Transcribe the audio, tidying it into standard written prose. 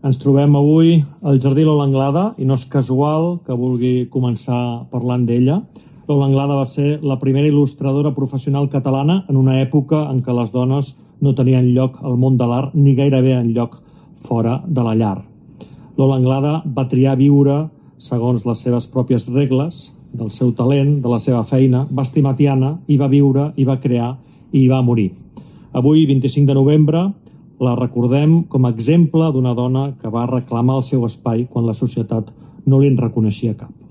Ens trobem avui al Jardí Lola Anglada i no és casual que vulgui començar parlant d'ella. Lola Anglada va ser la primera il·lustradora professional catalana en una època en què les dones no tenien lloc al món de l'art ni gairebé enlloc fora de la llar. Lola Anglada va triar viure segons les seves pròpies regles, del seu talent, de la seva feina, va estimar Tiana i va viure, i va crear i hi va morir. Avui, 25 de novembre, la recordem com a exemple d'una dona que va reclamar el seu espai quan la societat no li'n reconeixia cap.